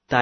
第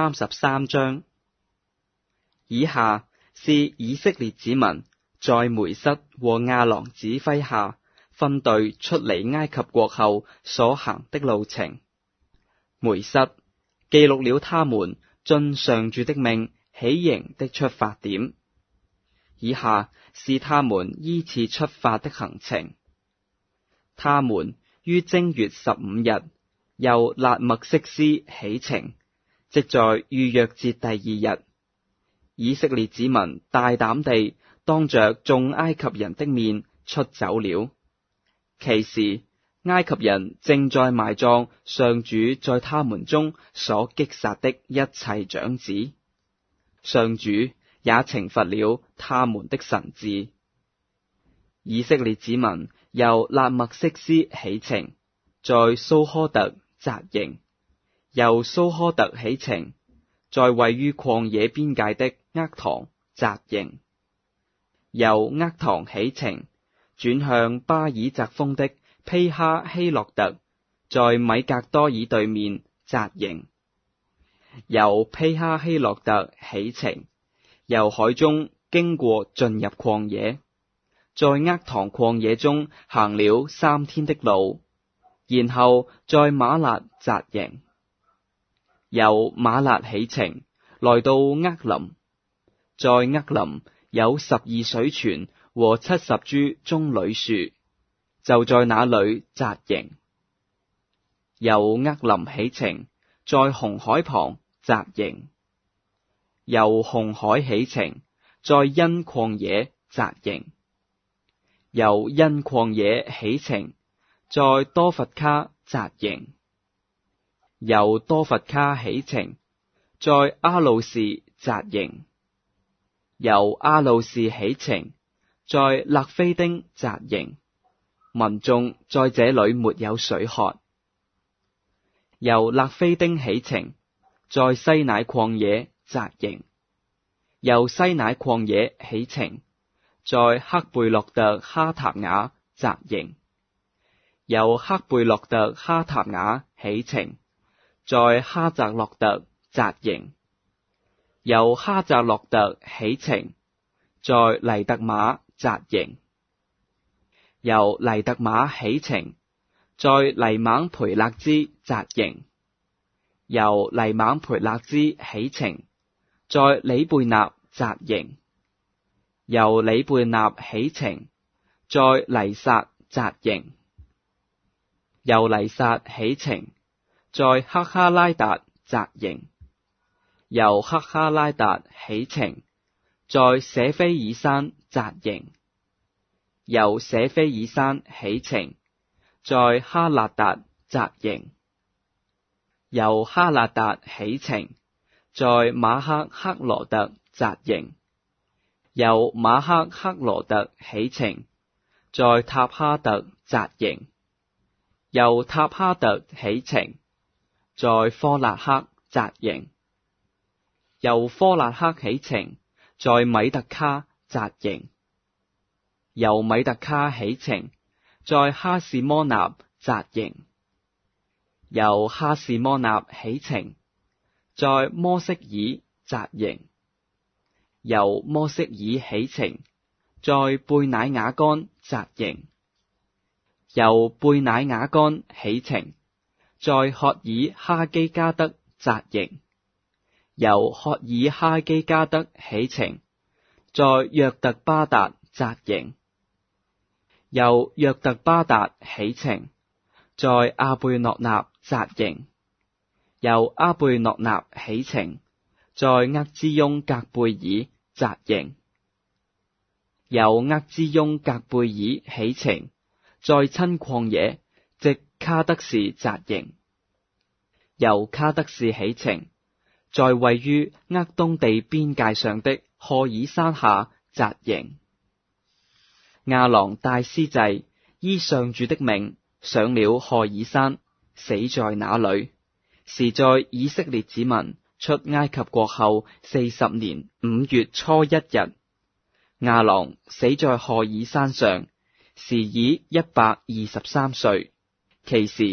33章。以下是以色列子民在梅瑟和亞郎指揮下分隊出離埃及國後所行的路程。梅瑟記錄了他們遵上主的命起營的出發點。以下是他們依次出發的行程。他們於正月15日由辣默色斯起程，即在逾越節第2日。以色列子民大膽地當着眾埃及人的面出走了。其時，埃及人正在埋葬上主在他們中所擊殺的一切長子。上主也懲罰了他們的神志。以色列子民由辣默色斯起程，在蘇科特紮營；由蘇科特起程，在位於曠野邊界的厄堂紮營；由厄堂起程，轉向巴爾責豐的丕哈希洛特，在米格多爾對面紮營；由丕哈希洛特起程，由海中經過進入曠野，在厄堂曠野中行了3天的路，然後在瑪辣紮營；由瑪辣起程，來到厄林，在厄林有12水泉和70株棕櫚樹，就在那裏紮營；由厄林起程，在紅海旁紮營；由紅海起程，在因曠野紮營；由因曠野起程，在多弗卡紮營；由多弗卡起程，在阿路士紮營；由阿路士起程，在勒非丁紮營。民眾在這裏沒有水喝。由勒非丁起程，在西乃曠野紮營；由西乃曠野起程，在赫貝洛特哈塔雅紮營；由赫貝洛特哈塔雅起程，在哈澤洛特紮營；由哈澤洛特起程，在黎特瑪紮營；由黎特瑪起程，在黎猛培勒茲紮營；由黎猛培勒茲起程，在里貝納紮營；由里貝納起程，在黎撒紮營；由黎撒起程，在赫哈拉達紮營；由赫哈拉達起程，在舍菲爾山紮營；由舍菲爾山起程，在哈辣達紮營；由哈辣達起程，在馬克赫羅特紮營；由馬克赫羅特起程，在塔哈特紮營；由塔哈特起程，在科辣克紮營；由科辣克起程，在米特卡紮營；由米特卡起程，在哈士摩納紮營；由哈士摩納起程，在摩色爾紮營；由摩色爾起程，在貝乃雅干紮營；由貝乃雅干起程，在赫爾哈基加德紮營；由赫爾哈基加德起程，在約特巴達紮營；由約特巴達起程，在阿貝諾納紮營；由阿貝諾納起程，在厄茲雍革貝爾紮營；由厄茲雍革貝爾起程，在親曠野即卡德士紮營；由卡德士起程，在位於厄東地邊界上的賀爾山下紮營。亞郎帶司祭依上主的命上了賀爾山，死在那裏，是在以色列子民出埃及國後40年5月初1日。亞郎死在賀爾山上，時已123歲。其時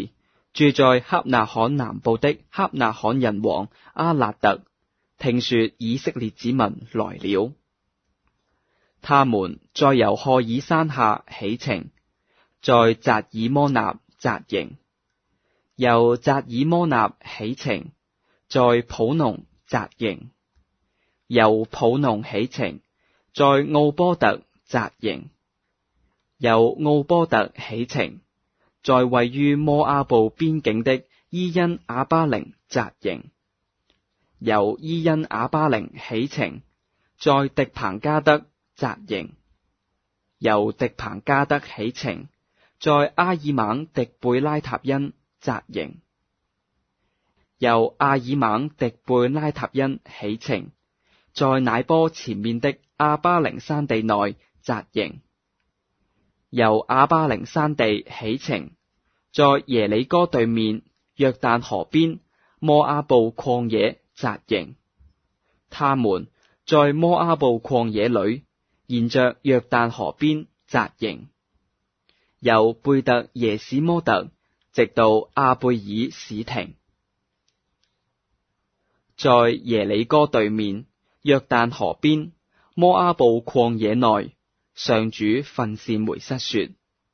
住在哈納罕南部的哈納罕人王阿納特，聽說以色列子民來了，他們在由賀爾山下起程，在扎爾摩納紮營，由扎爾摩納起程，在普農紮營，由普農起程，在奧波特紮營，由奧波特起程，在位於摩阿布邊境的伊恩亞巴陵紮營，由伊恩亞巴陵起程，在迪彭加德紮營，由迪彭加德起程，在阿爾猛狄貝拉塔因紮營，由阿爾猛狄貝拉塔因起程，在乃波前面的亞巴陵山地內紮營，由亞巴陵山地起程，在耶里哥對面約旦河邊摩阿布曠野紮營。他們在摩阿布曠野裏沿着約旦河邊紮營，由貝特耶史摩特直到阿貝爾史廷。在耶里哥對面約旦河邊摩阿布曠野內，上主訓示梅瑟說：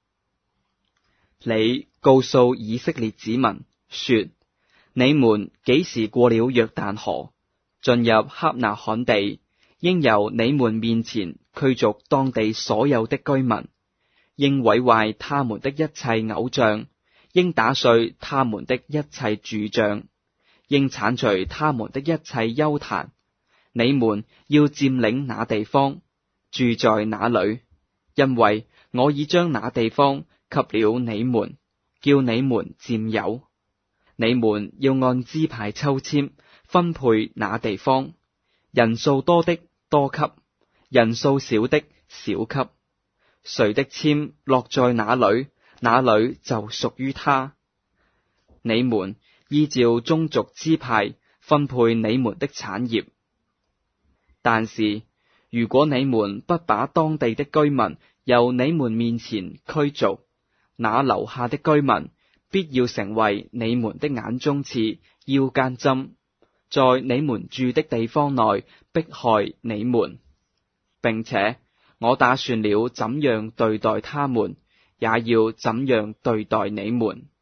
你告訴以色列子民說，你們幾時過了約旦河，進入哈納罕地，應由你們面前驅逐當地所有的居民，應毀壞他們的一切偶像，應打碎他們的一切柱像，應鏟除他們的一切邱壇。你們要佔領那地方，住在那裏，因為我已將那地方給了你們，叫你們佔有。你們要按支派抽籤分配那地方，人數多的多給，人數少的少給。誰的籤落在哪裏，那裏就屬於他。你們依照宗族支派分配你們的產業。但是，如果你們不把當地的居民由你們面前驅逐，那留下的居民必要成為你們的眼中刺、腰間針，在你們住的地方內迫害你們，並且我打算了怎樣對待他們，也要怎樣對待你們。